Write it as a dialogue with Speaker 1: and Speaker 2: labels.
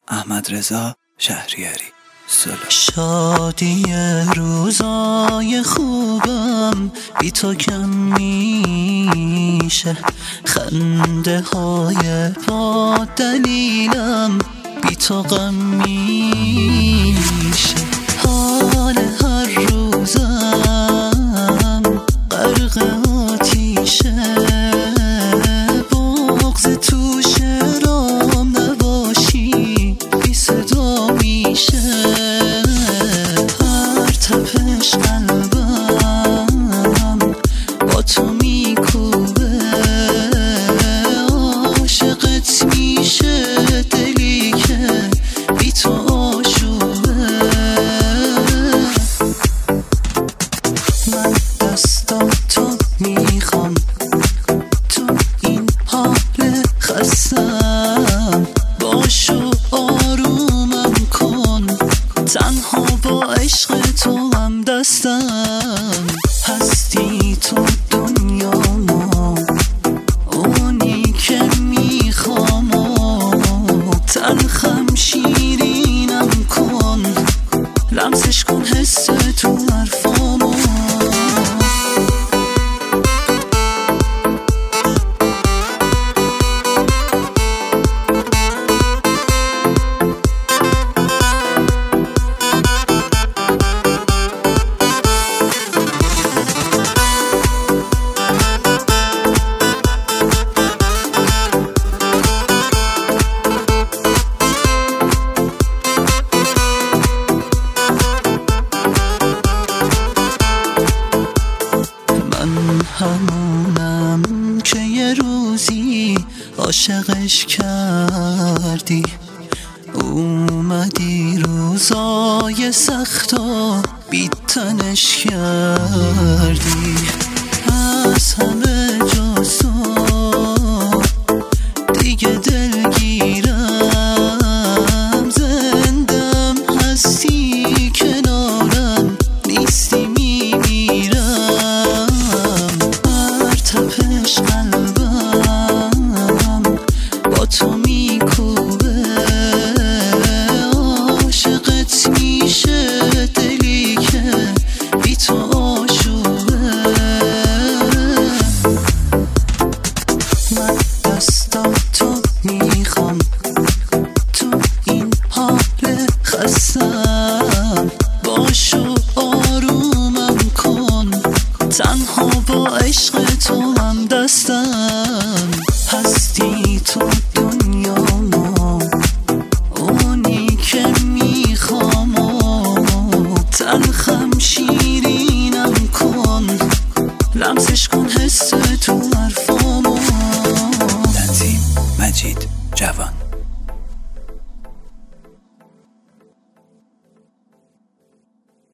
Speaker 1: احمدرضا شهریاری.
Speaker 2: شادی روزای خوبم بی تو کم میشه، خنده های با دلیلم بی تو غم میشه. حال هر روزم غرق آتیشه، بغض تو شعرام نباشی بی صدا میشه. هر تپش قلبم با تو میکوبه، عاشقت میشه دلی که بی تو آشوبه. من دستاتو میخوام تو این حال خستم، باشو آرومم کن، تنها با عشق تو هم دستم. هستی تو دنیامو، اونی که میخوام، تلخم شیرینم کن، لمسش کن حس تو حرفامو. همونم که یه روزی عاشقش کردی، اومدی روزای سختو بی‌تنش کردی. از همه جز تو دیگه دلگیرم، زندم هستی کنارم، نیستی میمیرم. تپش قلبم با تو میکوبه، عاشقت میشه دلی که بی تو آشوبه. من دستاتو میخوام تو این حال خستم، باشو آرومم کن، تنها با عشق تو هم دستم. هستی تو دنیامو، اونی که میخوام، تلخم شیرینم کن، لمسش کن حس تو حرفامو.
Speaker 1: تنظیم مجید جوان.